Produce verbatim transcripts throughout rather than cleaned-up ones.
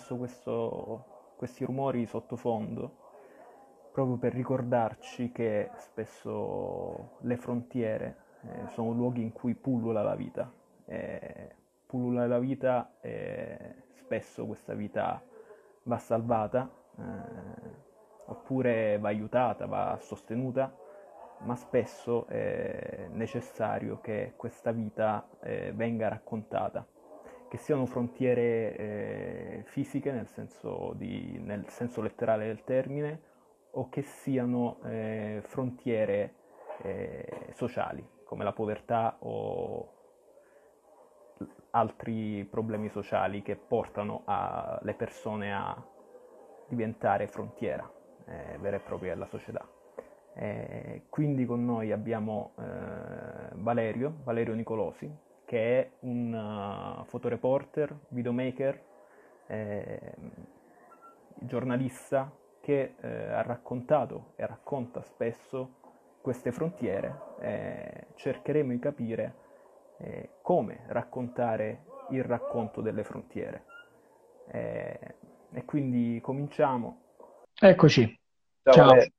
messo questo- questi rumori sottofondo proprio per ricordarci che spesso le frontiere eh, sono luoghi in cui pullula la vita. E pullula la vita e spesso questa vita va salvata, eh, oppure va aiutata, va sostenuta, ma spesso è necessario che questa vita eh, venga raccontata, che siano frontiere eh, fisiche nel senso, di- nel senso letterale del termine, o che siano eh, frontiere eh, sociali, come la povertà o altri problemi sociali che portano a- le persone a diventare frontiera eh, vera e propria della società. Eh, quindi con noi abbiamo eh, Valerio, Valerio Nicolosi, che è un uh, fotoreporter, videomaker, eh, giornalista che eh, ha raccontato e racconta spesso queste frontiere. Eh, cercheremo di capire eh, come raccontare il racconto delle frontiere. Eh, e quindi cominciamo. Eccoci, Ciao ciao. Valerio.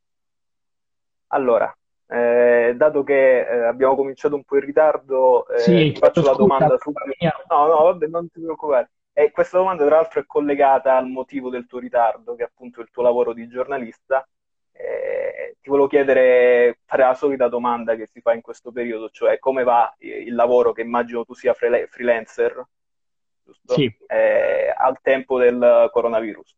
Allora, eh, dato che eh, abbiamo cominciato un po' in ritardo, eh, Sì, ti chiedo faccio la scusa. domanda subito. No, no, vabbè, non ti preoccupare. E questa domanda, tra l'altro, è collegata al motivo del tuo ritardo, che è appunto il tuo lavoro di giornalista. Eh, ti volevo chiedere, fare la solita domanda che si fa in questo periodo, cioè come va il lavoro, che immagino tu sia freela- freelancer, giusto? Sì, Eh, al tempo del coronavirus,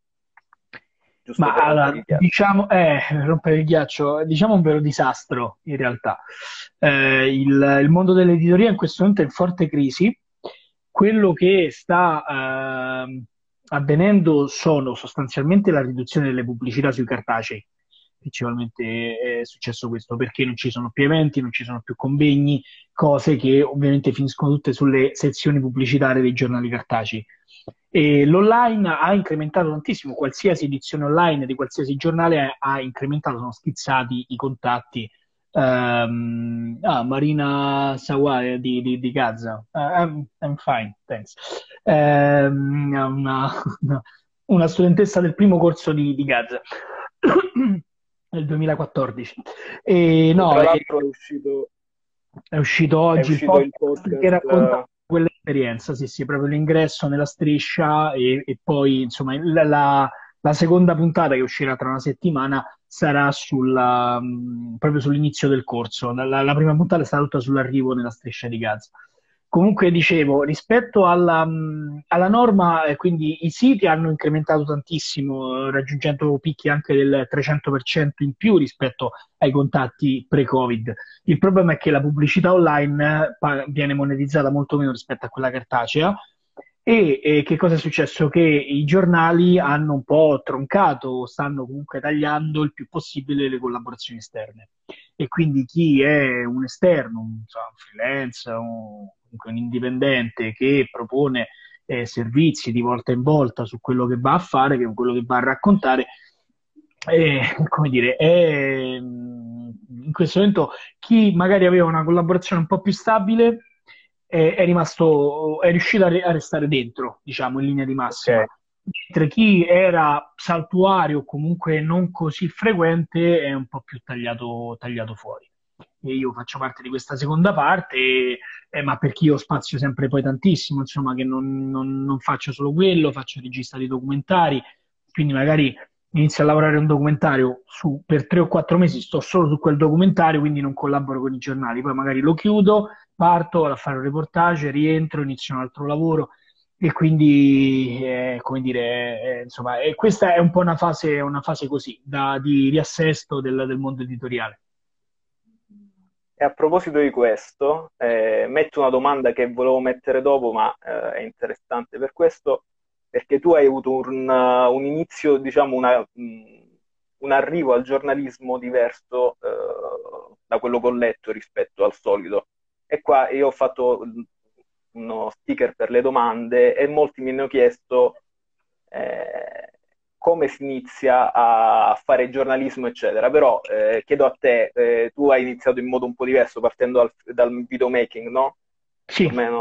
giusto ma per allora, rompere il ghiaccio. diciamo, eh, rompere il ghiaccio, diciamo un vero disastro in realtà. Eh, il, il mondo dell'editoria in questo momento è in forte crisi. Quello che sta ehm, avvenendo sono sostanzialmente la riduzione delle pubblicità sui cartacei. Principalmente è successo questo perché non ci sono più eventi, non ci sono più convegni, cose che ovviamente finiscono tutte sulle sezioni pubblicitarie dei giornali cartacei. E l'online ha incrementato tantissimo, qualsiasi edizione online di qualsiasi giornale ha incrementato, sono schizzati i contatti. Ehm, ah, Marina Sawai di, di, di Gaza. Eh, I'm, I'm fine, thanks. Ehm, una, una- una studentessa del primo corso di, di Gaza nel duemilaquattordici. E no, Tra è, l'altro è uscito, è uscito è oggi il uscito il podcast che podcast. racconta eh, quell'esperienza, sì, sì, proprio l'ingresso nella striscia e, e poi, insomma, la, la- la seconda puntata che uscirà tra una settimana sarà sulla, mh, proprio sull'inizio del corso. La, la- la prima puntata è stata tutta sull'arrivo nella striscia di Gaza. Comunque dicevo, rispetto alla, mh, alla norma, eh, quindi i siti hanno incrementato tantissimo, eh, raggiungendo picchi anche del trecento per cento in più rispetto ai contatti pre-Covid. Il problema è che la pubblicità online eh, pa- viene monetizzata molto meno rispetto a quella cartacea e, e che cosa è successo? Che i giornali hanno un po' troncato, stanno comunque tagliando il più possibile le collaborazioni esterne e quindi chi è un esterno, un, insomma, un freelance, un, comunque un indipendente che propone eh, servizi di volta in volta su quello che va a fare, che quello che va a raccontare, eh, come dire, è, in questo momento chi magari aveva una collaborazione un po' più stabile è, è rimasto, è riuscito a, re- a restare dentro, diciamo, in linea di massima. ok. Mentre chi era saltuario o comunque non così frequente è un po' più tagliato, tagliato fuori. E io faccio parte di questa seconda parte, e- eh, ma perché io spazio sempre poi tantissimo, insomma, che non, non- non faccio solo quello, faccio regista di documentari, quindi magari inizio a lavorare un documentario su, per tre o quattro mesi, sto solo su quel documentario, quindi non collaboro con i giornali, poi magari lo chiudo, parto, vado a fare un reportage, rientro, inizio un altro lavoro. E quindi, eh, come dire, eh, insomma, eh, questa è un po' una fase, una fase così, da, di riassesto del, del mondo editoriale. E a proposito di questo, eh, metto una domanda che volevo mettere dopo, ma eh, è interessante per questo, perché tu hai avuto un, uh, un inizio, diciamo, una, mh, un arrivo al giornalismo diverso eh, da quello che ho letto rispetto al solito. E qua io ho fatto uno sticker per le domande e molti mi hanno chiesto eh, come si inizia a fare giornalismo, eccetera. Però eh, chiedo a te, eh, tu hai iniziato in modo un po' diverso, partendo dal, dal videomaking, no? Più Sì, o meno.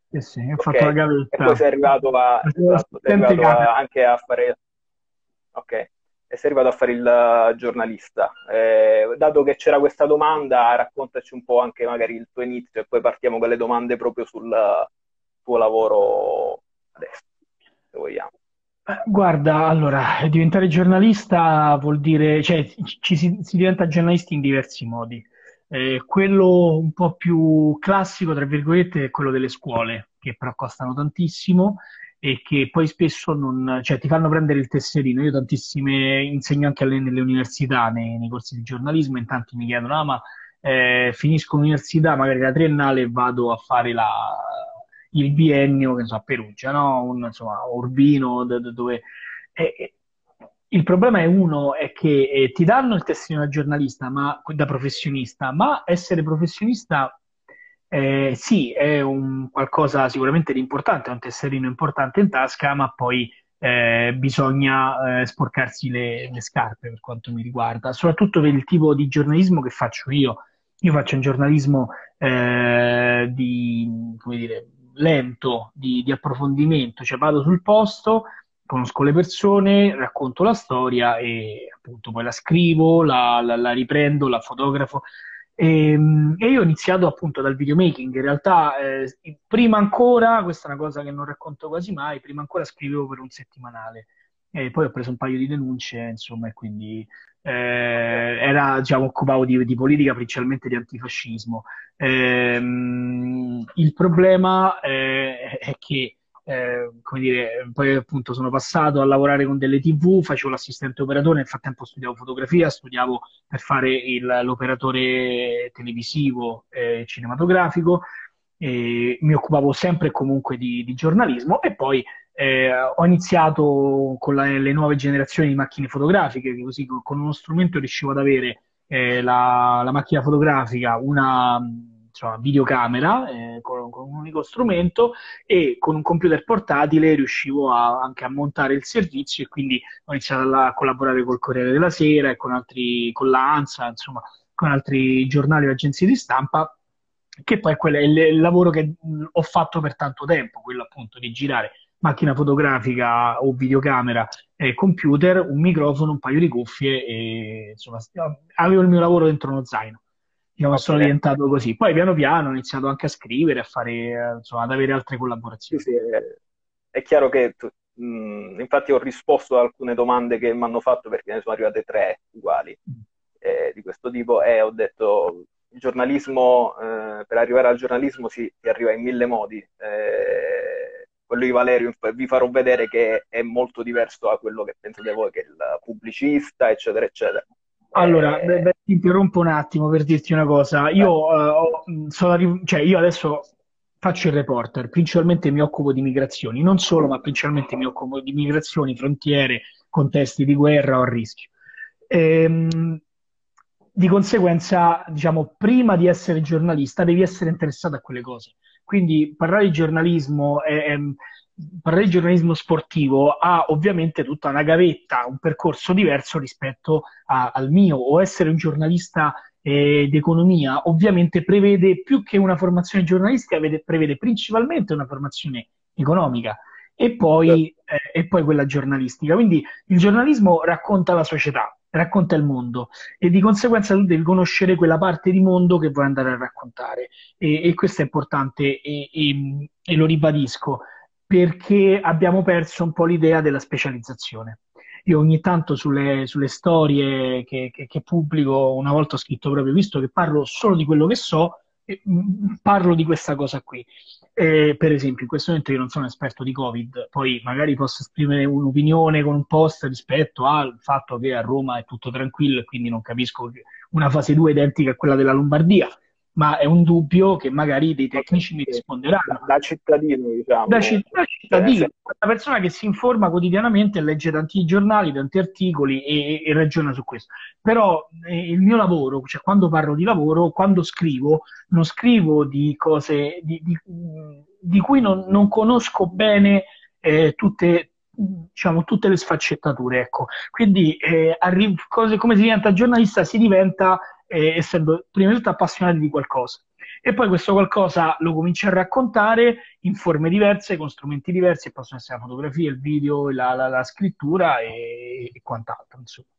Sì, sì, ho Ok, fatto la e poi gavetta. sei arrivato a, Facevo esatto, sei l'assistente arrivato camera. a- anche a fare, ok, e sei arrivato a fare il eh, giornalista. Eh, dato che c'era questa domanda, raccontaci un po' anche magari il tuo inizio e poi partiamo con le domande proprio sul tuo lavoro adesso, se vogliamo. Eh, Guarda, allora, diventare giornalista vuol dire, cioè, ci si, si diventa giornalisti in diversi modi. Eh, quello un po' più classico, tra virgolette, è quello delle scuole, che però costano tantissimo e che poi spesso non, cioè, ti fanno prendere il tesserino. Io tantissime insegno anche alle- nelle università, nei, nei corsi di giornalismo, in tanti mi chiedono, ah, ma eh, finisco l'università, magari la triennale, e vado a fare la il biennio, che ne so, a Perugia, no? Un, insomma, Urbino, d- d- dove... e- e- il problema è uno, è che eh, ti danno il testino da giornalista, ma da professionista, ma essere professionista eh, sì, è un qualcosa sicuramente di importante, è un tesserino importante in tasca, ma poi eh, bisogna eh, sporcarsi le, le scarpe per quanto mi riguarda, soprattutto per il tipo di giornalismo che faccio io. Io faccio un giornalismo eh, di, come dire, lento, di, di approfondimento, cioè vado sul posto, conosco le persone, racconto la storia e appunto poi la scrivo, la, la- la riprendo, la fotografo. E, e io ho iniziato appunto dal videomaking, in realtà eh, prima ancora, questa è una cosa che non racconto quasi mai, prima ancora scrivevo per un settimanale e poi ho preso un paio di denunce, insomma, e quindi eh, Ok. era, diciamo, occupavo di, di politica, principalmente di antifascismo. Ehm, il problema eh, è che, eh, come dire, poi appunto sono passato a lavorare con delle T V, facevo l'assistente operatore, nel frattempo studiavo fotografia, studiavo per fare il- l'operatore televisivo e cinematografico, e mi occupavo sempre e comunque di, di giornalismo e poi eh, ho iniziato con la- le nuove generazioni di macchine fotografiche, che così con con uno strumento riuscivo ad avere eh, la, la macchina fotografica, una insomma, videocamera eh, con, con un unico strumento e con un computer portatile riuscivo a- anche a montare il servizio e quindi ho iniziato a collaborare col Corriere della Sera e con altri, con l'ANSA, insomma, con altri giornali e agenzie di stampa, che poi quello è il, il lavoro che mh, ho fatto per tanto tempo, quello appunto di girare macchina fotografica o videocamera e computer, un microfono, un paio di cuffie e insomma avevo il mio lavoro dentro uno zaino. Diciamo che Ok. sono diventato così. Poi piano piano ho iniziato anche a scrivere, a fare, eh, insomma, ad avere altre Sì, collaborazioni. sì, è, è chiaro che tu- mh, infatti ho risposto ad alcune domande che mi hanno fatto perché ne sono arrivate tre uguali eh, di questo tipo e ho detto il giornalismo, eh, per arrivare al giornalismo si, si arriva in mille modi. Eh, quello di Valerio inf- vi farò vedere che è molto diverso da quello che pensate voi, che è il pubblicista, eccetera, eccetera. Allora, beh, Eh, beh, ti interrompo un attimo per dirti una cosa. vai. Io, eh, ho- mh, sono arri- cioè, io adesso faccio il reporter, principalmente mi occupo di migrazioni, non solo, ma principalmente mi occupo di migrazioni, frontiere, contesti di guerra o a rischio. Ehm, di conseguenza, diciamo, prima di essere giornalista devi essere interessato a quelle cose. Quindi parlare di giornalismo, è- è- parlare di giornalismo sportivo ha ovviamente tutta una gavetta, un percorso diverso rispetto a- al mio, o essere un giornalista eh, d'economia, ovviamente prevede più che una formazione giornalistica, vede- prevede principalmente una formazione economica e poi, eh, e poi quella giornalistica. Quindi il giornalismo racconta la società, racconta il mondo e di conseguenza tu devi conoscere quella parte di mondo che vuoi andare a raccontare. E, e questo è importante e, e- e lo ribadisco perché abbiamo perso un po' l'idea della specializzazione. Io ogni tanto sulle, sulle storie che, che- che pubblico, una volta ho scritto proprio, visto che parlo solo di quello che so, eh, mh, parlo di questa cosa qui. Eh, per esempio, in questo momento io non sono esperto di Covid, poi magari posso esprimere un'opinione con un post rispetto al fatto che a Roma è tutto tranquillo e quindi non capisco che una fase due identica a quella della Lombardia, ma è un dubbio che magari dei Ok, tecnici mi sì. Da, risponderanno. da cittadino, Da, diciamo, citt- da cioè, nel cittadino, senso, una persona che si informa quotidianamente, legge tanti giornali, tanti articoli e, e ragiona su questo. Però eh, il mio lavoro, cioè quando parlo di lavoro, quando scrivo, non scrivo di cose di, di- di cui non, non conosco bene eh, tutte, diciamo, tutte le sfaccettature. Ecco. Quindi eh, arri- cose- come si diventa giornalista? Si diventa eh, essendo prima di tutto appassionati di qualcosa E poi questo qualcosa lo cominci a raccontare in forme diverse, con strumenti diversi, e possono essere la fotografia, il video, la, la- la scrittura e, e quant'altro, insomma.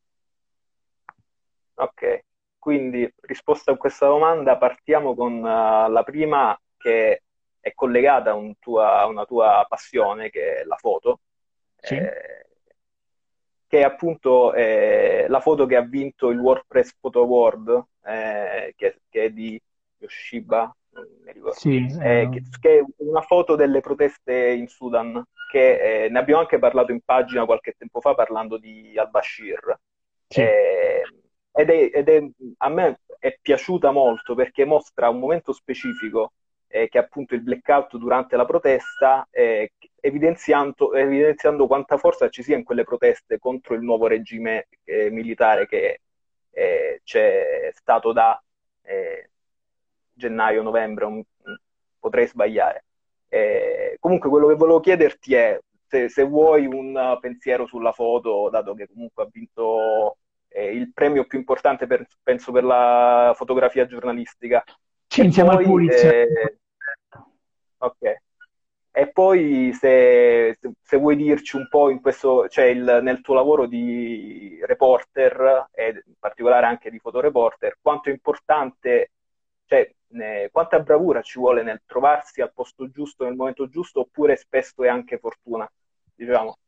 Ok, quindi risposta a questa domanda, partiamo con eh, la prima che è collegata a, un tua- a una tua passione, che è la foto, Sì? eh, che è appunto eh, la foto che ha vinto il WordPress Photo Award, eh, che, che è di Yoshiba, non mi ricordo, Sì, eh, eh, che, che è una foto delle proteste in Sudan, che eh, ne abbiamo anche parlato in pagina qualche tempo fa parlando di al-Bashir. sì. Eh, ed è, ed è- a me è piaciuta molto perché mostra un momento specifico, eh, che è appunto il blackout durante la protesta, eh, evidenziando, evidenziando quanta forza ci sia in quelle proteste contro il nuovo regime eh, militare che eh, c'è stato da eh, gennaio-novembre, un- potrei sbagliare. Eh, comunque quello che volevo chiederti è se, se vuoi un pensiero sulla foto, dato che comunque ha vinto eh, il premio più importante per- penso per la fotografia giornalistica. Sì, E insieme al poi, Pulitzer. eh, ok. E poi se, se- se vuoi dirci un po' in questo, cioè il- nel tuo lavoro di reporter, e in particolare anche di fotoreporter, quanto è importante, cioè ne- quanta bravura ci vuole nel trovarsi al posto giusto nel momento giusto, oppure spesso è anche fortuna, diciamo.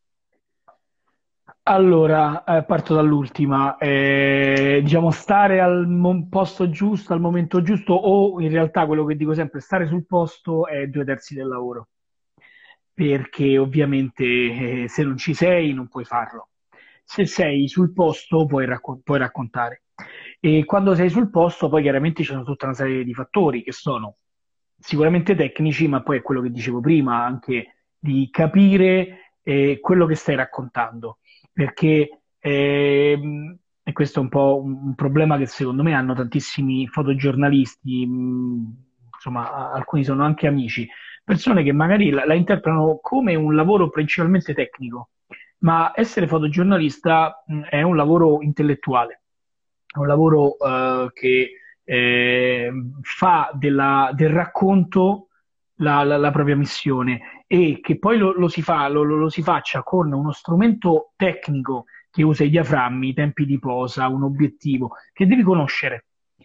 Allora, eh, parto dall'ultima. Eh, diciamo, stare al mo- posto giusto, al momento giusto, o in realtà quello che dico sempre, stare sul posto è due terzi del lavoro, perché ovviamente eh, se non ci sei non puoi farlo. Se sei sul posto puoi, racco- puoi raccontare. E quando sei sul posto poi chiaramente ci sono tutta una serie di fattori che sono sicuramente tecnici, ma poi è quello che dicevo prima, anche di capire eh, quello che stai raccontando, perché ehm, e questo è un po' un, un problema che secondo me hanno tantissimi fotogiornalisti, mh, insomma, a- alcuni sono anche amici, persone che magari la, la interpretano come un lavoro principalmente tecnico, ma essere fotogiornalista mh, è un lavoro intellettuale, è un lavoro eh, che eh, fa della- del racconto la, la- la propria missione e che poi lo, lo si fa, lo, lo- lo si faccia con uno strumento tecnico che usa i diaframmi, i tempi di posa, un obiettivo che devi conoscere.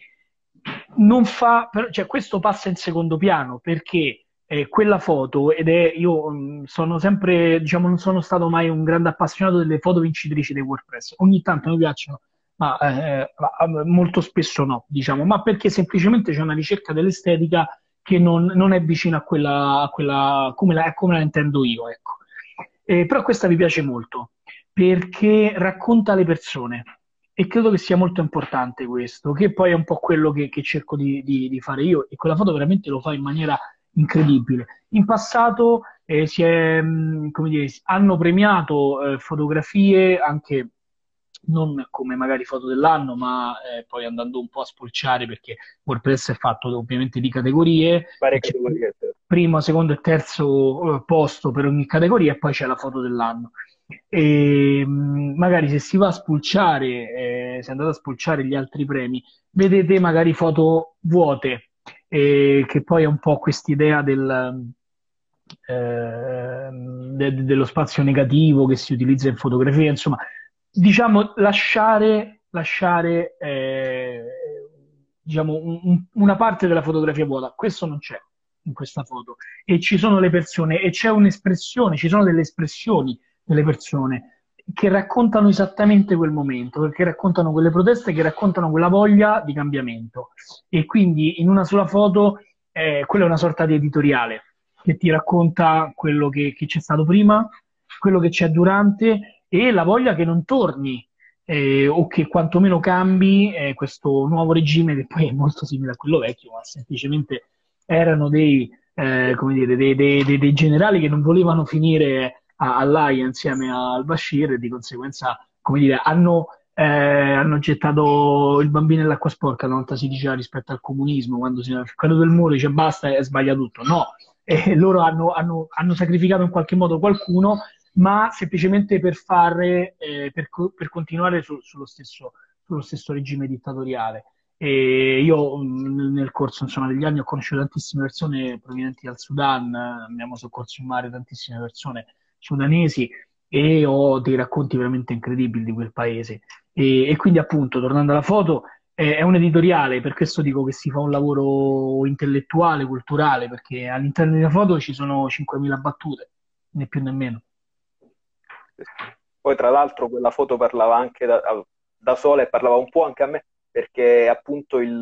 Non fa, però, cioè, questo passa in secondo piano perché eh, quella foto, ed è io mh, sono sempre, diciamo, non sono stato mai un grande appassionato delle foto vincitrici dei WordPress. Ogni tanto mi piacciono, ma, eh, ma, molto spesso no, diciamo, ma perché semplicemente c'è una ricerca dell'estetica che non, non è vicina a quella, a quella come, la, come la intendo io, ecco. Eh, però questa mi piace molto perché racconta le persone e credo che sia molto importante questo, che poi è un po' quello che, che cerco di, di- di fare io e quella foto veramente lo fa in maniera incredibile. In passato eh, si è, mh, come dire, hanno premiato eh, fotografie anche non come magari foto dell'anno, ma eh, poi andando un po' a spulciare perché WordPress è fatto ovviamente di categorie e Varie c'è categorie. primo, secondo e terzo eh, posto per ogni categoria e poi c'è la foto dell'anno. E mh, magari se si va a spulciare, eh, se andate a spulciare gli altri premi, vedete magari foto vuote, eh, che poi è un po' quest'idea del, eh, de- dello spazio negativo che si utilizza in fotografia, insomma, diciamo lasciare, lasciare eh, diciamo, un- un- una parte della fotografia vuota. Questo non c'è in questa foto e ci sono le persone e c'è un'espressione, ci sono delle espressioni delle persone che raccontano esattamente quel momento, perché raccontano quelle proteste, che raccontano quella voglia di cambiamento. E quindi in una sola foto, eh, quella è una sorta di editoriale che ti racconta quello che, che c'è stato prima, quello che c'è durante e la voglia che non torni. Eh, o che quantomeno cambi eh, questo nuovo regime che poi è molto simile a quello vecchio, ma semplicemente erano dei, eh, come dire, dei, dei- dei- dei generali che non volevano finire a- all'A I A insieme al Bashir e di conseguenza, come dire, hanno, eh, hanno gettato il bambino nell'acqua sporca, una volta si diceva rispetto al comunismo, quando si quello del muro dice basta e sbaglia tutto. No, e loro hanno, hanno- hanno sacrificato in qualche modo qualcuno, ma semplicemente per fare, eh, per, co- per continuare su- sullo stesso, sullo stesso regime dittatoriale. E io mh, nel corso, insomma, degli anni ho conosciuto tantissime persone provenienti dal Sudan, eh, abbiamo soccorso in mare tantissime persone sudanesi e ho dei racconti veramente incredibili di quel paese. E, e quindi, appunto, tornando alla foto, è, è un editoriale, per questo dico che si fa un lavoro intellettuale, culturale, perché all'interno di una foto ci sono cinquemila battute, né più né meno. Poi tra l'altro quella foto parlava anche da, da sola e parlava un po' anche a me, perché appunto il,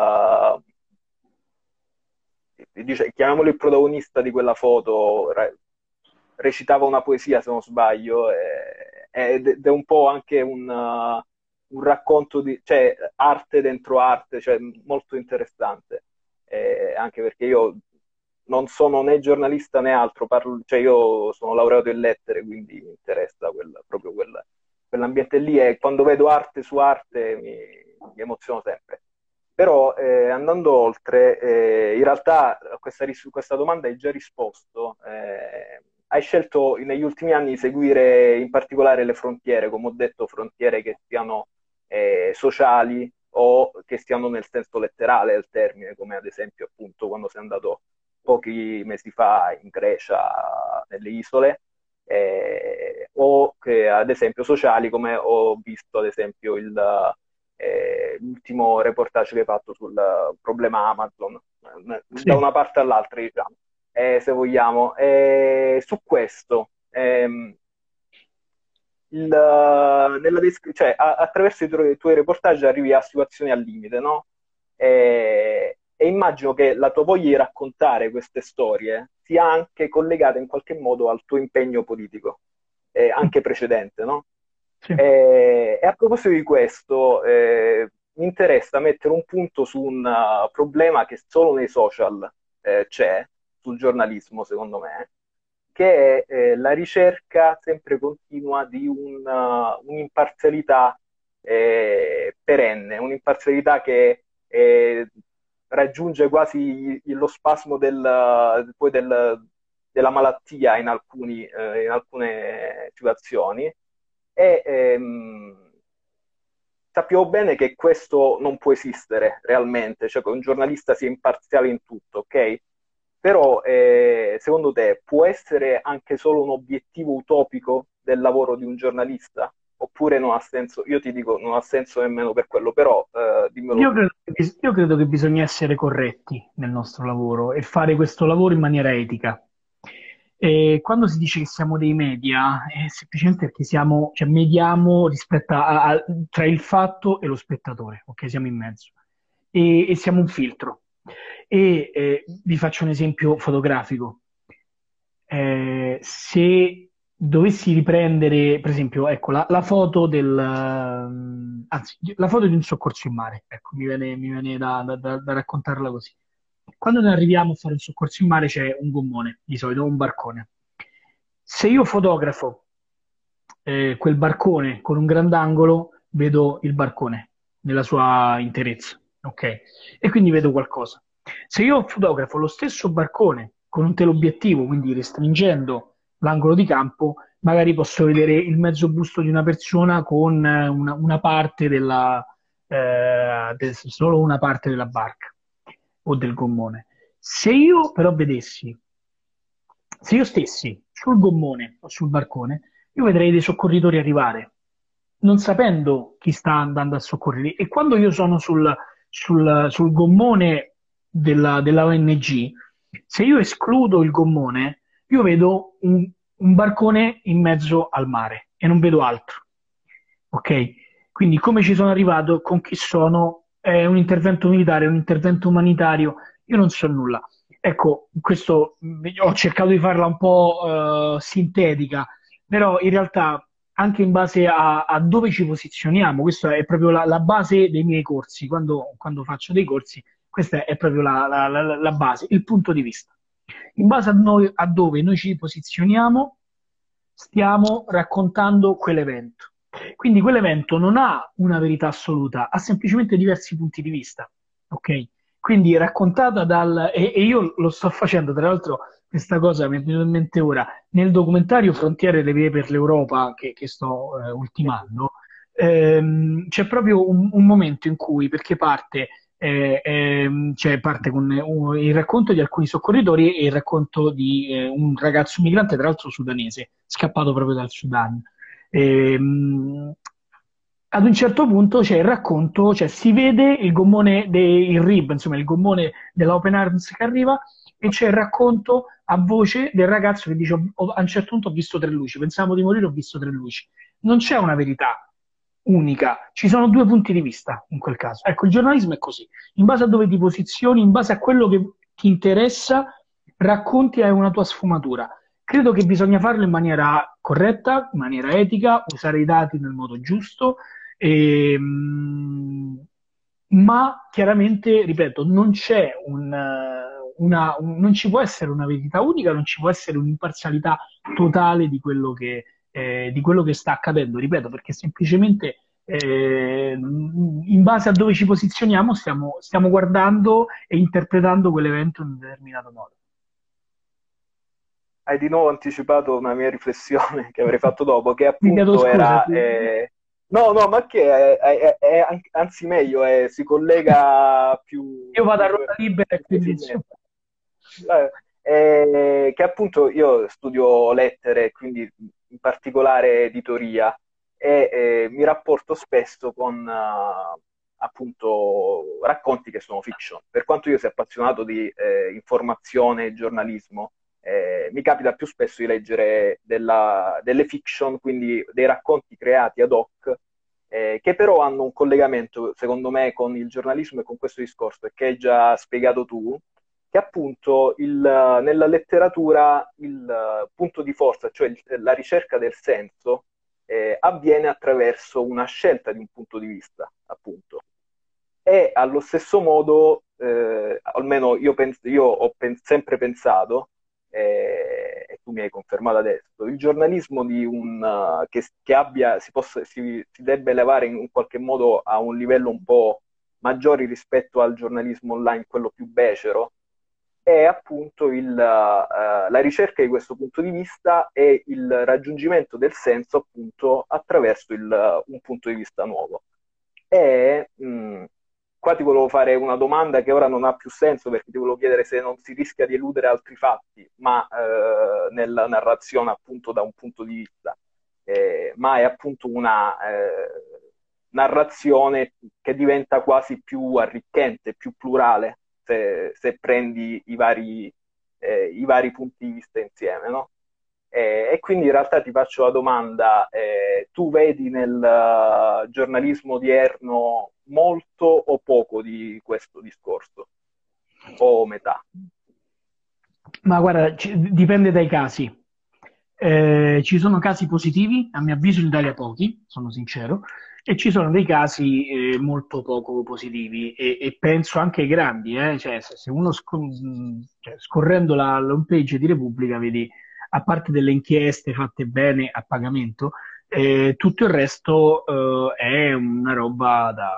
uh, dice, chiamiamolo il protagonista di quella foto, re, recitava una poesia se non sbaglio, e, ed è un po' anche un, uh, un racconto di, cioè arte dentro arte, cioè molto interessante, eh, anche perché io non sono né giornalista né altro, parlo, cioè io sono laureato in lettere, quindi mi interessa quel, proprio quel, quell'ambiente lì e quando vedo arte su arte mi, mi emoziono sempre. Però eh, andando oltre, eh, in realtà a questa, questa domanda hai già risposto. Eh, hai scelto negli ultimi anni di seguire in particolare le frontiere, come ho detto, frontiere che siano eh, sociali o che siano nel senso letterale del termine, come ad esempio appunto quando sei andato pochi mesi fa in Grecia, nelle isole, eh, o che ad esempio sociali, come ho visto ad esempio il, eh, l'ultimo reportage che hai fatto sul problema Amazon, Sì, da una parte all'altra, diciamo, eh, se vogliamo. Eh, su questo, ehm, il, nella descri- cioè, a- attraverso i tuoi, i tuoi reportage arrivi a situazioni al limite, no? E, e immagino che la tua voglia di raccontare queste storie sia anche collegata in qualche modo al tuo impegno politico, eh, anche precedente, no? sì. E, e a proposito di questo, eh, mi interessa mettere un punto su un uh, problema che solo nei social eh, c'è, sul giornalismo, secondo me, che è eh, la ricerca sempre continua di un, uh, un'imparzialità eh, perenne, un'imparzialità che eh, raggiunge quasi lo spasmo del, poi del, della malattia in, alcuni, eh, in alcune situazioni e ehm, sappiamo bene che questo non può esistere realmente, cioè che un giornalista sia imparziale in tutto, ok? Però eh, secondo te può essere anche solo un obiettivo utopico del lavoro di un giornalista? Oppure non ha senso? Io ti dico, non ha senso nemmeno per quello, però eh, dimmelo Io tu. credo, che bis- io credo che bisogna essere corretti nel nostro lavoro e fare questo lavoro in maniera etica. E quando si dice che siamo dei media, è semplicemente perché siamo, cioè, mediamo rispetto a, a- tra il fatto e lo spettatore, ok? Siamo in mezzo. E, e siamo un filtro. E eh, vi faccio un esempio fotografico. Eh, se dovessi riprendere, per esempio, ecco, la, la foto del, ehm, anzi, la foto di un soccorso in mare, ecco, mi viene, mi viene da, da- da- da raccontarla così. Quando noi arriviamo a fare un soccorso in mare c'è un gommone, di solito un barcone. Se io fotografo eh, quel barcone con un grandangolo, vedo il barcone nella sua interezza, ok? E quindi vedo qualcosa. Se io fotografo lo stesso barcone con un teleobiettivo, quindi restringendo l'angolo di campo, magari posso vedere il mezzo busto di una persona con eh, una, una parte della, eh, del- solo una parte della barca o del gommone. Se io però vedessi, se io stessi sul gommone o sul barcone, io vedrei dei soccorritori arrivare, non sapendo chi sta andando a soccorrere. E quando io sono sul, sul, sul gommone della, della O N G, se io escludo il gommone, io vedo un, un barcone in mezzo al mare e non vedo altro. Ok? Quindi come ci sono arrivato, con chi sono, è un intervento militare, è un intervento umanitario, io non so nulla. Ecco, questo mh, ho cercato di farla un po' eh, sintetica, però in realtà anche in base a, a dove ci posizioniamo, questa è proprio la, la base dei miei corsi, quando, quando faccio dei corsi, questa è proprio la, la- la- la base, il punto di vista. In base a, noi, a dove noi ci posizioniamo, stiamo raccontando quell'evento. Quindi quell'evento non ha una verità assoluta, ha semplicemente diversi punti di vista. Ok? Quindi raccontata dal... E, e io lo sto facendo, tra l'altro questa cosa mi è venuta in mente ora, nel documentario Frontiere le vie per l'Europa che, che sto eh, ultimando, ehm, c'è proprio un, un momento in cui, perché parte, eh, ehm, cioè parte con un- il racconto di alcuni soccorritori e il racconto di eh, un ragazzo migrante, tra l'altro sudanese, scappato proprio dal Sudan. Ehm, Ad un certo punto c'è il racconto, cioè si vede il gommone del R I B, insomma il gommone della Open Arms che arriva e c'è il racconto a voce del ragazzo che dice "Ho- a un certo punto ho visto tre luci, pensavo di morire, ho visto tre luci". Non c'è una verità unica, ci sono due punti di vista in quel caso. Ecco, il giornalismo è così, in base a dove ti posizioni, in base a quello che ti interessa, racconti e hai una tua sfumatura. Credo che bisogna farlo in maniera corretta, in maniera etica, usare i dati nel modo giusto, e, mh, ma chiaramente, ripeto, non c'è un, eh, una, un- non ci può essere una verità unica, non ci può essere un'imparzialità totale di quello che, eh, di quello che sta accadendo, ripeto, perché semplicemente eh, in base a dove ci posizioniamo stiamo, stiamo guardando e interpretando quell'evento in un determinato modo. Hai di nuovo anticipato una mia riflessione che avrei fatto dopo, che Vi chiedo appunto scusa. era... eh, No, no, ma che è, è- è- è- anzi meglio, è- si collega più, Io vado a più, ruota libera e più quindi insomma. facilmente. Eh, eh, che appunto io studio lettere, quindi in particolare editoria, e eh, mi rapporto spesso con eh, appunto racconti che sono fiction. Per quanto io sia appassionato di eh, informazione e giornalismo, eh, mi capita più spesso di leggere della- delle fiction, quindi dei racconti creati ad hoc, eh, che però hanno un collegamento, secondo me, con il giornalismo e con questo discorso, e che hai già spiegato tu, che appunto il, nella letteratura il eh, punto di forza, cioè il- la ricerca del senso, eh, avviene attraverso una scelta di un punto di vista, appunto. E allo stesso modo, eh, almeno io, pens- io ho pen- sempre pensato, eh, e tu mi hai confermato adesso, il giornalismo di un, eh, che, che abbia, si, possa, si, si debba elevare in un qualche modo a un livello un po' maggiore rispetto al giornalismo online, quello più becero, è appunto il, uh, la ricerca di questo punto di vista e il raggiungimento del senso appunto attraverso il, uh, un punto di vista nuovo. E mh, qua ti volevo fare una domanda che ora non ha più senso, perché ti volevo chiedere se non si rischia di eludere altri fatti, ma uh, nella narrazione appunto da un punto di vista, eh, ma è appunto una eh, narrazione che diventa quasi più arricchente, più plurale, se, se prendi i vari, eh, i vari punti di vista insieme, no? E, e quindi in realtà ti faccio la domanda, eh, tu vedi nel uh, giornalismo odierno molto o poco di questo discorso? O metà? Ma guarda, ci- dipende dai casi. Eh, ci sono casi positivi, a mio avviso in Italia pochi, sono sincero, e ci sono dei casi eh, molto poco positivi e, e penso anche ai grandi, eh. Cioè, se, se uno sco- mh, cioè, scorrendo la, la homepage di Repubblica vedi, a parte delle inchieste fatte bene a pagamento, eh, tutto il resto eh, è una roba da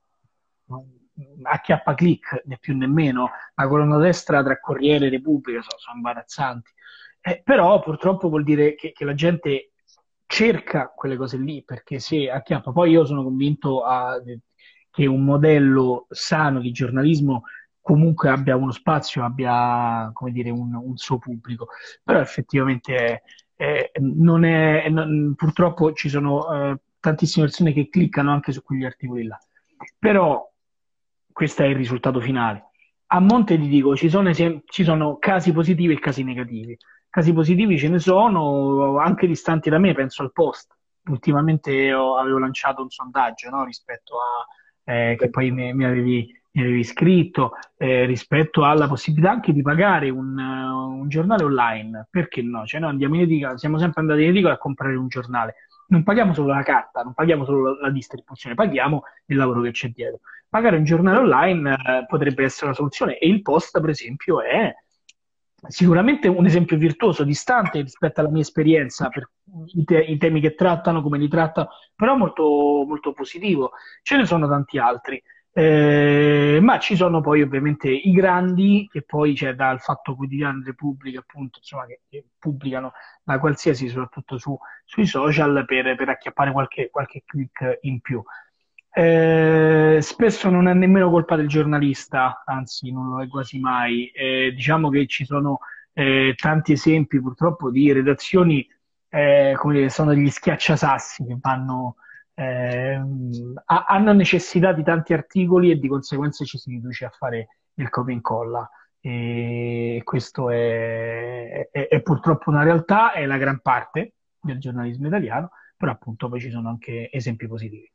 acchiappaclic, né più né meno. La colonna destra tra Corriere e Repubblica sono, sono imbarazzanti. Eh, però purtroppo vuol dire che, che la gente cerca quelle cose lì perché se acchiappa. Poi io sono convinto a- che un modello sano di giornalismo comunque abbia uno spazio, abbia, come dire, un, un suo pubblico. Però effettivamente eh, non è, non- purtroppo ci sono eh, tantissime persone che cliccano anche su quegli articoli là. Però questo è il risultato finale. A monte ti dico, ci sono, esem- ci sono casi positivi e casi negativi. Casi positivi ce ne sono, anche distanti da me, penso al Post. Ultimamente ho- avevo lanciato un sondaggio, no, rispetto a, eh, che poi mi, mi avevi, mi avevi scritto, eh, rispetto alla possibilità anche di pagare un, eh, un giornale online. Perché no? Cioè, noi andiamo in edicola, siamo sempre andati in edicola a comprare un giornale. Non paghiamo solo la carta, non paghiamo solo la, la distribuzione, paghiamo il lavoro che c'è dietro. Magari un giornale online eh, potrebbe essere una soluzione e il post, per esempio, è sicuramente un esempio virtuoso, distante rispetto alla mia esperienza per i, te- i temi che trattano, come li trattano, però molto, molto positivo. Ce ne sono tanti altri. Eh, ma ci sono poi ovviamente i grandi, che poi c'è dal Fatto Quotidiano, Repubblica, appunto, insomma, che, che pubblicano da qualsiasi, soprattutto su, sui social, per, per acchiappare qualche, qualche click in più. Eh, spesso non è nemmeno colpa del giornalista, anzi non lo è quasi mai. Eh, diciamo che ci sono eh, tanti esempi purtroppo di redazioni eh, come dire, sono degli schiacciasassi che vanno, ehm, ha- hanno necessità di tanti articoli e di conseguenza ci si riduce a fare il copia e incolla. E questo è, è- è purtroppo una realtà, è la gran parte del giornalismo italiano, però appunto poi ci sono anche esempi positivi.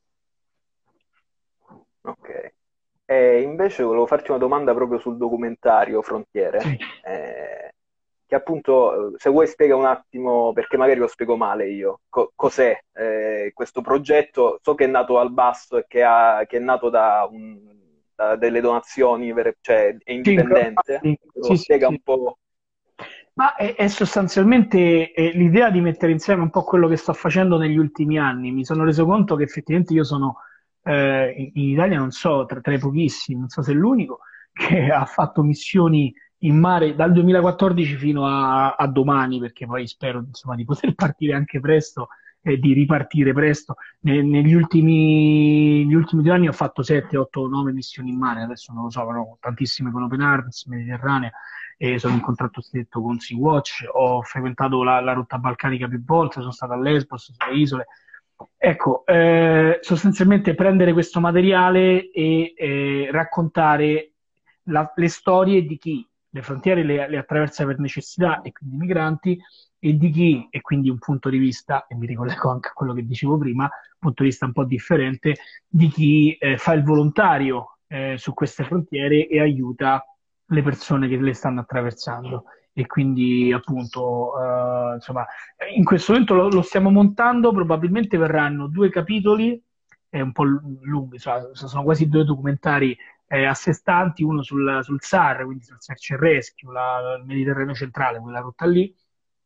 Ok. E invece volevo farti una domanda proprio sul documentario Frontiere, Sì. eh, che appunto, eh, se vuoi spiega un attimo, perché magari lo spiego male io, co- cos'è eh, questo progetto. So che è nato al basso e che, ha- che è nato da, un- da delle donazioni, vere- cioè è Sì, in indipendente, crowdfunding. lo Sì, sì, spiega sì. un po'. Ma è, è sostanzialmente eh, l'idea di mettere insieme un po' quello che sto facendo negli ultimi anni. Mi sono reso conto che effettivamente io sono eh, in in Italia, non so, tra, tra i pochissimi, non so se è l'unico, che ha fatto missioni in mare dal duemilaquattordici fino a, a domani, perché poi spero insomma, di poter partire anche presto e di ripartire presto. Ne- negli ultimi, negli ultimi due anni ho fatto sette, otto, nove missioni in mare, adesso non lo so, però tantissime con Open Arms, Mediterranea, e sono in contratto stretto con Sea-Watch, ho frequentato la, la rotta balcanica più volte, sono stato a Lesbos, sulle isole. Ecco, eh, sostanzialmente prendere questo materiale e eh, raccontare la- le storie di chi le frontiere le, le attraversa per necessità e quindi i migranti, e di chi, e quindi un punto di vista, e mi ricollego anche a quello che dicevo prima, un punto di vista un po' differente, di chi eh, fa il volontario eh, su queste frontiere e aiuta le persone che le stanno attraversando. E quindi appunto, eh, insomma, in questo momento lo, lo stiamo montando, probabilmente verranno due capitoli, è un po' lunghi, insomma, sono quasi due documentari eh, a sé stanti, uno sul, sul S A R, quindi sul Search and Rescue, la, il Mediterraneo centrale, quella rotta lì,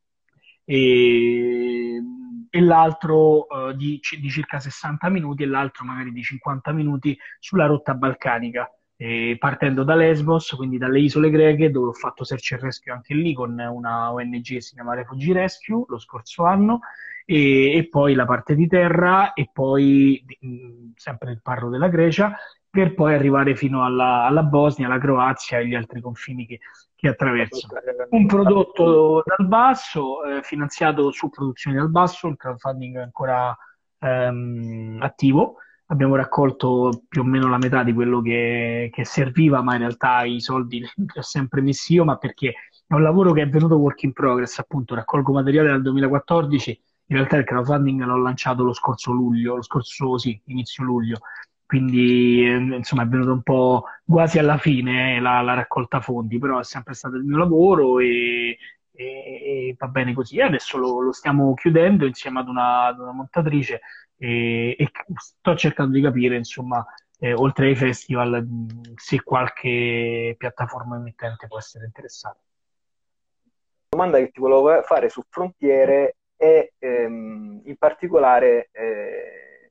e, e l'altro eh, di, di circa sessanta minuti e l'altro magari di cinquanta minuti sulla rotta balcanica, eh, partendo da Lesbos, quindi dalle isole greche, dove ho fatto search and rescue anche lì con una O N G che si chiama Refugee Rescue lo scorso anno, e, e poi la parte di terra, e poi mh, sempre il parro della Grecia, per poi arrivare fino alla, alla Bosnia, alla Croazia e agli altri confini che, che attraverso. Un prodotto dal basso, eh, finanziato su produzioni dal basso, il crowdfunding è ancora ehm, attivo. Abbiamo raccolto più o meno la metà di quello che, che serviva, ma in realtà i soldi li ho sempre messi io, ma perché è un lavoro che è venuto work in progress, appunto, raccolgo materiale dal duemilaquattordici, in realtà il crowdfunding l'ho lanciato lo scorso luglio, lo scorso, sì, inizio luglio, quindi eh, insomma è venuto un po' quasi alla fine eh, la, la raccolta fondi, però è sempre stato il mio lavoro e, e- e va bene così. E adesso lo, lo stiamo chiudendo insieme ad una, ad una montatrice e, e sto cercando di capire, insomma, eh, oltre ai festival, mh, se qualche piattaforma emittente può essere interessata. Domanda che ti volevo fare su Frontiere è ehm, in particolare eh,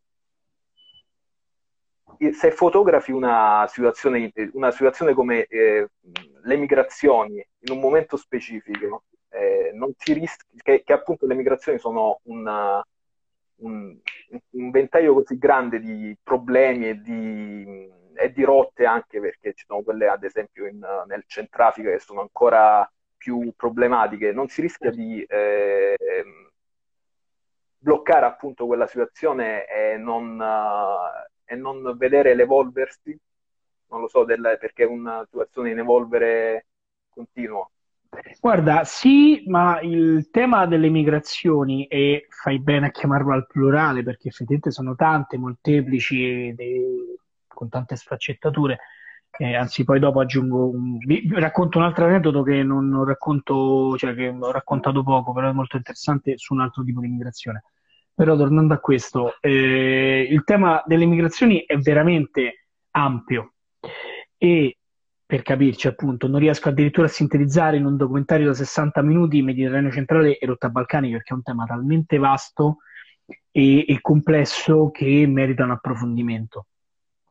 se fotografi una situazione, una situazione come eh, le migrazioni in un momento specifico, eh, non si rischia che, che appunto le migrazioni sono una, un, un ventaglio così grande di problemi e di, e di rotte, anche perché ci sono quelle ad esempio in, nel Centrafrica che sono ancora più problematiche, non si rischia di eh, bloccare appunto quella situazione e non, uh, e non vedere l'evolversi, non lo so, del, perché è una situazione in evolvere continuo. Guarda, sì, ma il tema delle migrazioni, e fai bene a chiamarlo al plurale perché effettivamente sono tante, molteplici, de- con tante sfaccettature, eh, anzi poi dopo aggiungo, un- vi vi racconto un altro aneddoto che non, non racconto, cioè che ho raccontato poco, però è molto interessante su un altro tipo di migrazione. Però tornando a questo, eh, il tema delle migrazioni è veramente ampio e per capirci, appunto, non riesco addirittura a sintetizzare in un documentario da sessanta minuti Mediterraneo centrale e rotta balcanica perché è un tema talmente vasto e, e complesso che merita un approfondimento.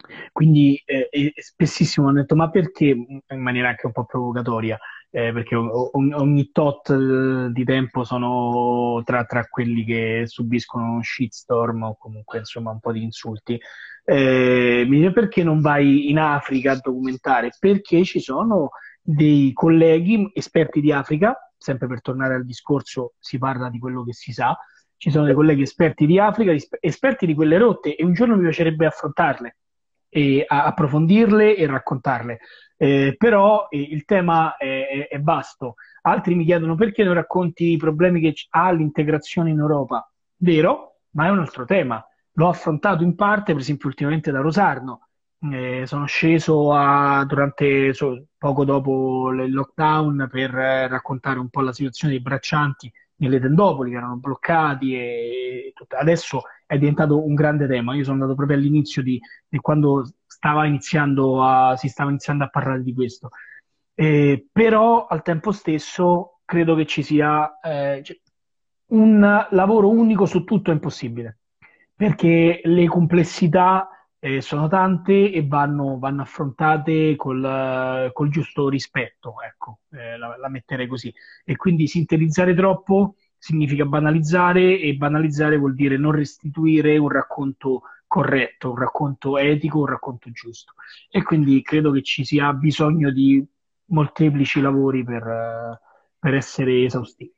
Quindi eh, e spessissimo hanno detto, ma perché, in maniera anche un po' provocatoria, eh, perché o- o- ogni tot eh, di tempo sono tra, tra quelli che subiscono un shitstorm o comunque insomma un po' di insulti. Eh, mi dice perché non vai in Africa a documentare? Perché ci sono dei colleghi esperti di Africa, sempre per tornare al discorso, si parla di quello che si sa, ci sono dei colleghi esperti di Africa, esperti di quelle rotte e un giorno mi piacerebbe affrontarle e a- approfondirle e raccontarle. Eh, però eh, il tema è, è- è vasto. Altri mi chiedono perché non racconti i problemi che c- ha l'integrazione in Europa. Vero, ma è un altro tema. L'ho affrontato in parte, per esempio, ultimamente da Rosarno. Eh, sono sceso a- durante, so- poco dopo il lockdown per eh, raccontare un po' la situazione dei braccianti nelle tendopoli che erano bloccati e tutto. Adesso è diventato un grande tema. Io sono andato proprio all'inizio di, di quando stava iniziando a, si stava iniziando a parlare di questo. Eh, però al tempo stesso credo che ci sia eh, cioè, un lavoro unico su tutto è impossibile, perché le complessità eh, sono tante e vanno, vanno affrontate col, col giusto rispetto, ecco, eh, la, la metterei così. E quindi sintetizzare troppo significa banalizzare e banalizzare vuol dire non restituire un racconto corretto, un racconto etico, un racconto giusto. E quindi credo che ci sia bisogno di molteplici lavori per, eh, per essere esaustivi.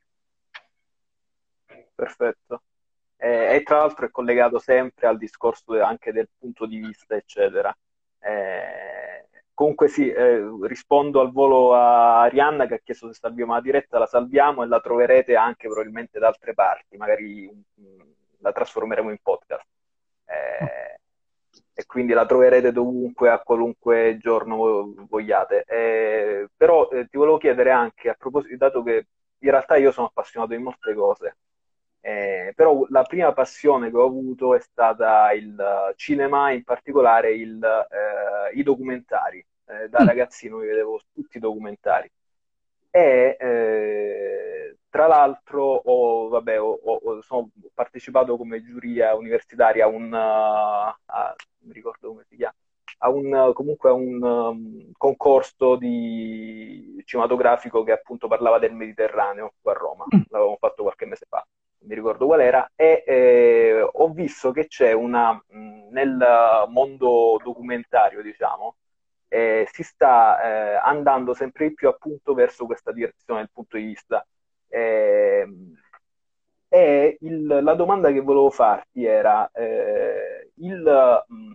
Perfetto. Eh, e tra l'altro è collegato sempre al discorso de- anche del punto di vista, eccetera. Eh, comunque sì, eh, rispondo al volo a Arianna che ha chiesto se salviamo la diretta, la salviamo e la troverete anche probabilmente da altre parti, magari mm, la trasformeremo in podcast. Eh, e quindi la troverete dovunque, a qualunque giorno vo- vogliate. Eh, però eh, ti volevo chiedere anche, a proposito, dato che in realtà io sono appassionato di molte cose, eh, però la prima passione che ho avuto è stata il cinema, in particolare il, eh, i documentari. Eh, da Mm. ragazzino mi vedevo tutti i documentari. E eh, tra l'altro ho, vabbè, ho, ho- ho- sono- ho partecipato come giuria universitaria a un, uh, a- non mi ricordo come si chiama, a un, uh, comunque a un um, concorso di cinematografico che appunto parlava del Mediterraneo qua a Roma. Mm. L'avevamo fatto qualche mese fa, non mi ricordo qual era, e eh, ho visto che c'è una, mh, nel mondo documentario, diciamo, eh, si sta eh, andando sempre di più appunto verso questa direzione dal punto di vista. Eh, e il- la domanda che volevo farti era eh, il, mh,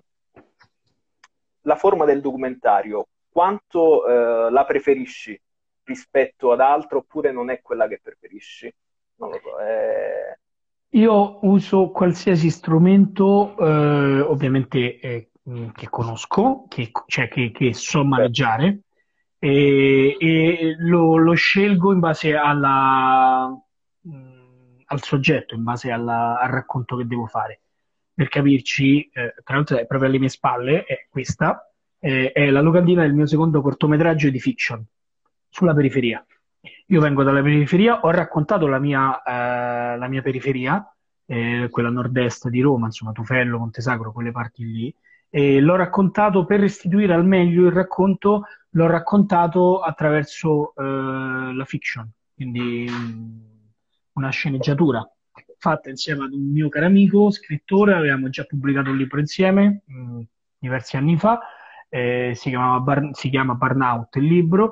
la forma del documentario, quanto eh, la preferisci rispetto ad altro oppure non è quella che preferisci? Non lo so. eh, Io uso qualsiasi strumento, eh, ovviamente eh, mh, che conosco, che, cioè che, che so certo. maneggiare, e, e lo, lo scelgo in base alla, mh, al soggetto, in base alla- al racconto che devo fare. Per capirci, eh, tra l'altro è proprio alle mie spalle, è questa, eh, è la locandina del mio secondo cortometraggio di fiction, sulla periferia. Io vengo dalla periferia, ho raccontato la mia, eh, la mia periferia, eh, quella nord-est di Roma, insomma, Tufello, Montesagro, quelle parti lì, e l'ho raccontato per restituire al meglio il racconto, l'ho raccontato attraverso eh, la fiction, quindi mh, una sceneggiatura fatta insieme ad un mio caro amico, scrittore, avevamo già pubblicato un libro insieme mh, diversi anni fa, eh, si chiamava Bar- si chiama Burnout il libro,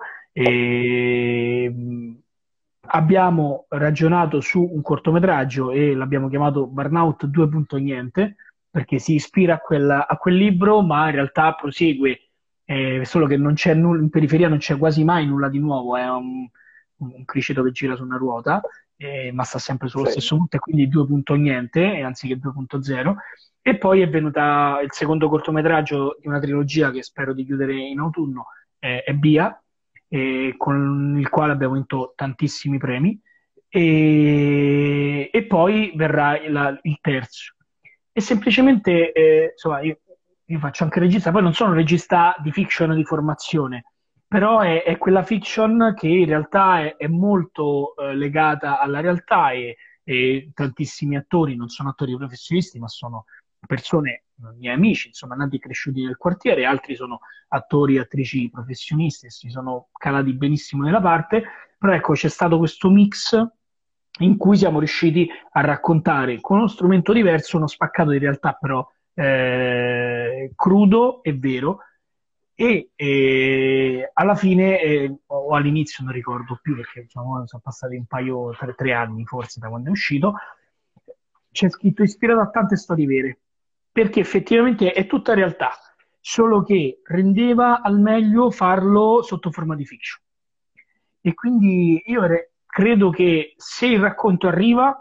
e mh, abbiamo ragionato su un cortometraggio e l'abbiamo chiamato Burnout due. Niente, perché si ispira a quel, a quel libro, ma in realtà prosegue, eh, solo che non c'è nulla, in periferia non c'è quasi mai nulla di nuovo, è un, un criceto che gira su una ruota, eh, ma sta sempre sullo Sì. stesso punto e quindi due. Niente, eh, anziché due punto zero. E poi è venuta il secondo cortometraggio di una trilogia che spero di chiudere in autunno, eh, è Bia, eh, con il quale abbiamo vinto tantissimi premi. E, e poi verrà il, il terzo. E semplicemente, eh, insomma, io, io faccio anche regista, poi non sono un regista di fiction di formazione, però è, è quella fiction che in realtà è, è molto eh, legata alla realtà e, e tantissimi attori non sono attori professionisti, ma sono persone miei amici, insomma, nati e cresciuti nel quartiere, altri sono attori e attrici professionisti e si sono calati benissimo nella parte, però ecco, c'è stato questo mix in cui siamo riusciti a raccontare con uno strumento diverso uno spaccato di realtà però eh, crudo e vero, e eh, alla fine, eh, o all'inizio non ricordo più perché insomma, sono passati un paio, tre, tre anni forse da quando è uscito, c'è scritto ispirato a tante storie vere, perché effettivamente è tutta realtà, solo che rendeva al meglio farlo sotto forma di fiction. E quindi io re- credo che se il racconto arriva,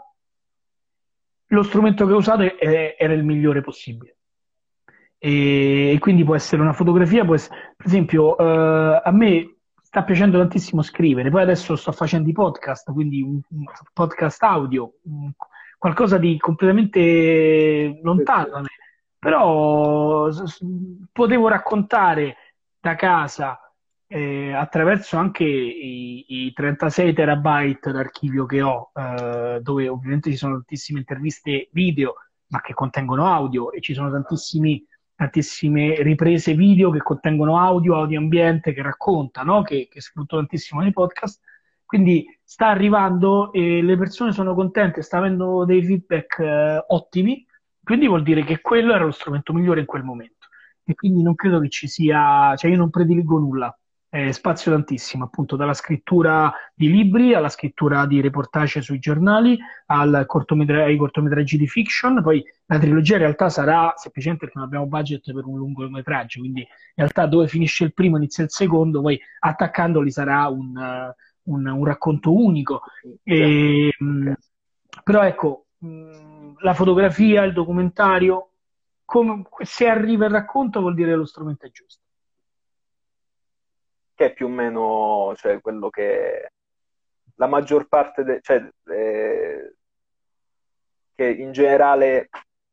lo strumento che ho usato è- era il migliore possibile. E, e quindi può essere una fotografia, può essere, per esempio, eh, a me sta piacendo tantissimo scrivere, poi adesso sto facendo i podcast, quindi un, un podcast audio, un- qualcosa di completamente lontano da me, però s- s- potevo raccontare da casa eh, attraverso anche i, i trentasei terabyte d'archivio che ho, eh, dove ovviamente ci sono tantissime interviste video, ma che contengono audio, e ci sono tantissimi, tantissime riprese video che contengono audio, audio ambiente che racconta, no? che, che sfrutto tantissimo nei podcast. Quindi sta arrivando e le persone sono contente, sta avendo dei feedback eh, ottimi, quindi vuol dire che quello era lo strumento migliore in quel momento. E quindi non credo che ci sia, cioè io non prediligo nulla, eh, spazio tantissimo, appunto, dalla scrittura di libri alla scrittura di reportage sui giornali, al cortometra- ai cortometraggi di fiction. Poi la trilogia in realtà sarà semplicemente perché non abbiamo budget per un lungometraggio, quindi in realtà dove finisce il primo inizia il secondo, poi attaccandoli sarà un, uh, un, un racconto unico. E, mh, però ecco, mh, la fotografia, il documentario, come, se arriva il racconto vuol dire che lo strumento è giusto. Che è più o meno, cioè, quello che la maggior parte, de- cioè, eh, che in generale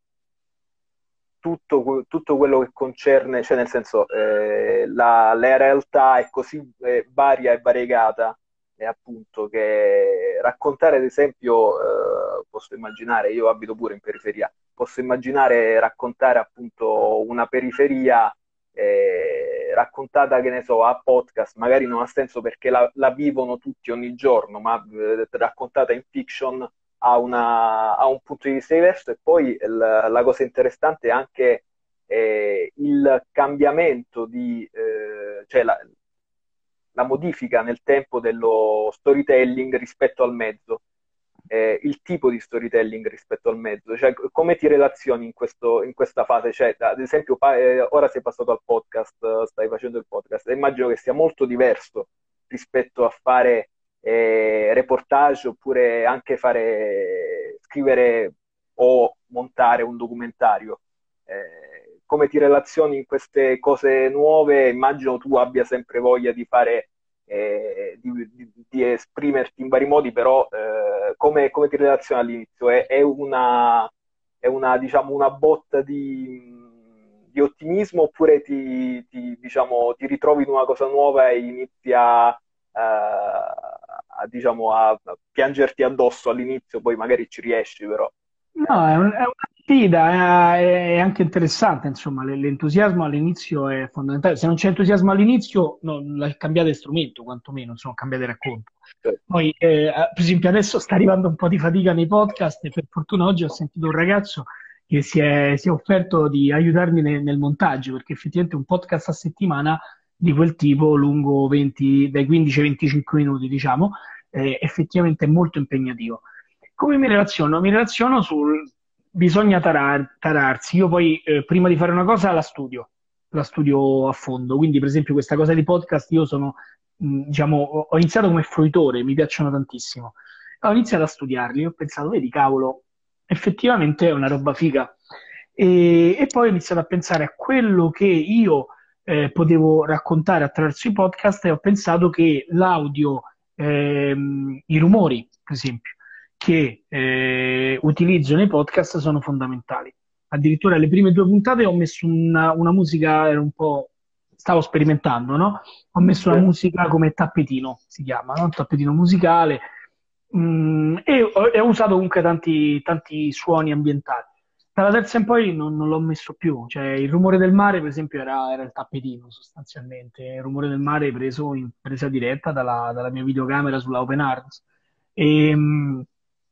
tutto, tutto quello che concerne, cioè nel senso, eh, la, la realtà è così eh, varia e variegata, e appunto che raccontare, ad esempio, eh, posso immaginare, io abito pure in periferia, posso immaginare raccontare appunto una periferia eh, raccontata, che ne so, a podcast, magari non ha senso perché la, la vivono tutti ogni giorno, ma eh, raccontata in fiction ha, una, ha un punto di vista diverso. E poi il, la cosa interessante è anche eh, il cambiamento di, eh, cioè la, la modifica nel tempo dello storytelling rispetto al mezzo, eh, il tipo di storytelling rispetto al mezzo, cioè come ti relazioni in, questo, in questa fase, cioè, ad esempio pa- eh, ora sei passato al podcast, stai facendo il podcast, e immagino che sia molto diverso rispetto a fare eh, reportage, oppure anche fare, scrivere o montare un documentario. Eh, come ti relazioni in queste cose nuove? Immagino tu abbia sempre voglia di fare, eh, di, di, di esprimerti in vari modi, però eh, come, come ti relazioni all'inizio? È, è una, è una, diciamo, una botta di, di ottimismo, oppure ti, ti, diciamo, ti ritrovi in una cosa nuova e inizi a, a, diciamo, a piangerti addosso all'inizio, poi magari ci riesci, però. No, è, un- è una sfida, è, è anche interessante, insomma, l- l'entusiasmo all'inizio è fondamentale. Se non c'è entusiasmo all'inizio, non, la- cambiate strumento, quantomeno, insomma, cambiate racconto. Eh, Poi, eh, per esempio, adesso sta arrivando un po' di fatica nei podcast e per fortuna oggi ho sentito un ragazzo che si è, si è offerto di aiutarmi nel, nel montaggio, perché effettivamente un podcast a settimana di quel tipo, lungo venti, dai quindici ai venticinque minuti, diciamo, eh, effettivamente è molto impegnativo. Come mi relaziono? Mi relaziono sul bisogna tarar- tararsi. Io poi, eh, prima di fare una cosa, la studio, la studio a fondo. Quindi, per esempio, questa cosa di podcast, io sono, mh, diciamo, ho ho iniziato come fruitore, mi piacciono tantissimo. Ho iniziato a studiarli, ho pensato, vedi, cavolo, effettivamente è una roba figa. E, e poi ho iniziato a pensare a quello che io eh, potevo raccontare attraverso i podcast, e ho pensato che l'audio, ehm, i rumori, per esempio, che eh, utilizzo nei podcast sono fondamentali. Addirittura le prime due puntate ho messo una, una musica, era un po', stavo sperimentando, no? Ho messo una musica come tappetino, si chiama, no? Un tappetino musicale, mm, e, ho, e ho usato comunque tanti, tanti suoni ambientali. dalla terza in poi non, non l'ho messo più. Cioè, il rumore del mare, per esempio, era, era il tappetino sostanzialmente. Il rumore del mare preso in presa diretta dalla, dalla mia videocamera sulla Open Arms. E, mh,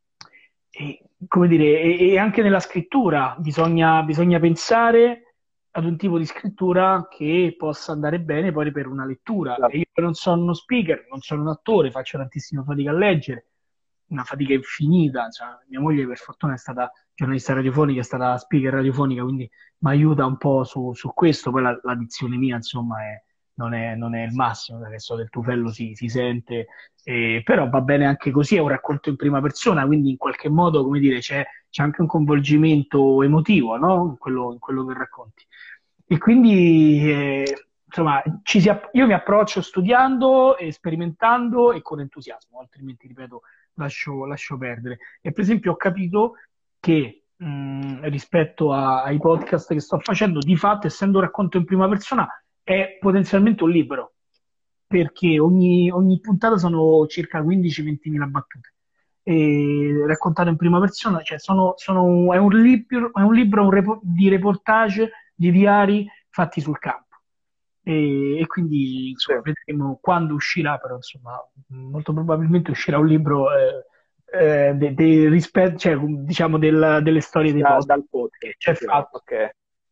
e, come dire, e, e anche nella scrittura bisogna, bisogna pensare ad un tipo di scrittura che possa andare bene poi per una lettura. E io non sono uno speaker, non sono un attore, faccio tantissima fatica a leggere, una fatica infinita. Cioè, mia moglie per fortuna è stata giornalista radiofonica, è stata speaker radiofonica, quindi mi aiuta un po' su, su questo. Poi la, la dizione mia, insomma, è- non è, non è il massimo, perché so del tufello si, si sente, eh, però va bene anche così, è un racconto in prima persona, quindi in qualche modo, come dire, c'è, c'è anche un coinvolgimento emotivo, no? In quello, in quello che racconti. E quindi, eh, insomma, ci si app- io mi approccio studiando, e sperimentando e con entusiasmo, altrimenti, ripeto, lascio, lascio perdere. E per esempio ho capito che mh, rispetto a- ai podcast che sto facendo, di fatto, essendo un racconto in prima persona, è potenzialmente un libro, perché ogni, ogni puntata sono circa quindici venti mila battute. E raccontato in prima persona, cioè sono, sono un- è un libro, è un libro un repo- di reportage, di diari fatti sul campo. E, e quindi Sì. insomma, vedremo quando uscirà, però insomma, molto probabilmente uscirà un libro eh, eh, de- de- rispe- cioè, diciamo del- delle storie dei Da- post dal che podcast, c'è diciamo. fatto. Ok.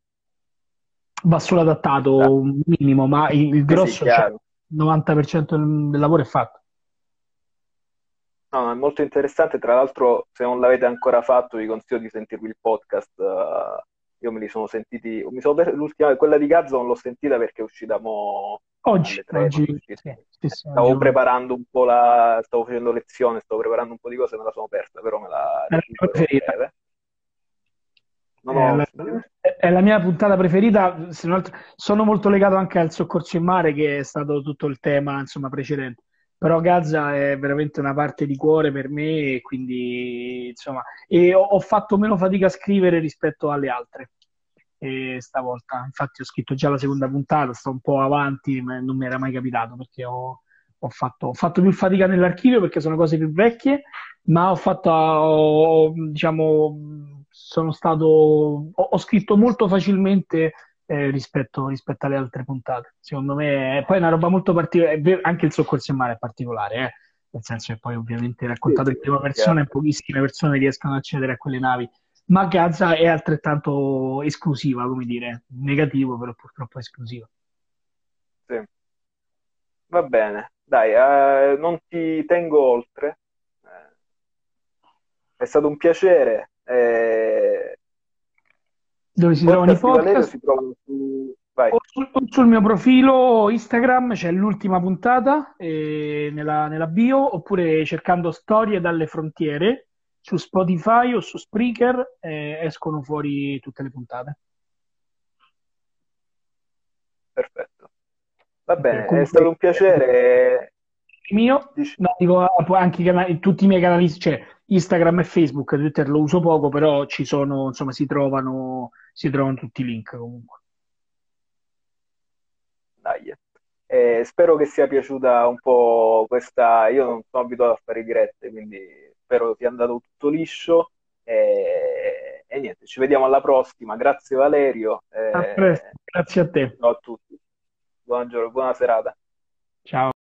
Va solo Da- adattato un minimo, ma il, il Sì, sì, grosso, cioè chiaro. il novanta per cento del, del lavoro è fatto. No, no, è molto interessante. Tra l'altro, se non l'avete ancora fatto, vi consiglio di sentirvi il podcast. eh, io me li sono sentiti. Mi sono per- l'ultima, quella di Gazzo non l'ho sentita perché è uscita mo Oggi, alle tre. oggi, quando è uscita. sì, sì, sì, oggi Stavo preparando un po' la. Stavo facendo lezione, stavo preparando un po' di cose, me la sono persa, però me la è la mia recupero a preferita. breve. Non È ho la, sentito. è la mia puntata preferita, se non altro- sono molto legato anche al soccorso in mare, che è stato tutto il tema, insomma, precedente. Però Gaza è veramente una parte di cuore per me, e quindi, insomma, e ho, ho fatto meno fatica a scrivere rispetto alle altre, e stavolta. Infatti ho scritto già la seconda puntata, sto un po' avanti, ma non mi era mai capitato, perché ho, ho fatto, ho fatto più fatica nell'archivio, perché sono cose più vecchie, ma ho fatto, ho- diciamo, sono stato, ho, ho scritto molto facilmente eh, rispetto, rispetto alle altre puntate. Secondo me, poi è una roba molto particolare, anche il soccorso in mare è particolare, eh, nel senso che poi ovviamente Sì, raccontato sì, in prima chiaro. persona e pochissime persone riescono ad accedere a quelle navi, ma Gaza è altrettanto esclusiva, come dire, negativo, però purtroppo è esclusiva. Sì. Va bene, dai, eh, non ti tengo oltre. Eh, è stato un piacere. eh, Dove I si trovano i podcast di Valerio podcast? si trovano su. Vai. O sul, o sul mio profilo Instagram c'è l'ultima puntata eh, nella, nella bio, oppure cercando Storie dalle frontiere su Spotify o su Spreaker eh, escono fuori tutte le puntate. Perfetto. Va Ok, bene, è stato comunque un piacere. il mio, Dici- no, dico ah, anche i canali- tutti i miei canali, cioè Instagram e Facebook, Twitter lo uso poco, però ci sono, insomma, si trovano, si trovano tutti i link comunque. Dai. Eh, spero che sia piaciuta un po' questa. Io non sono abituato a fare dirette, quindi spero sia andato tutto liscio. E, e niente, ci vediamo alla prossima. Grazie Valerio. A presto, eh, grazie a te. Ciao a tutti. Buona giornata, buona serata. Ciao.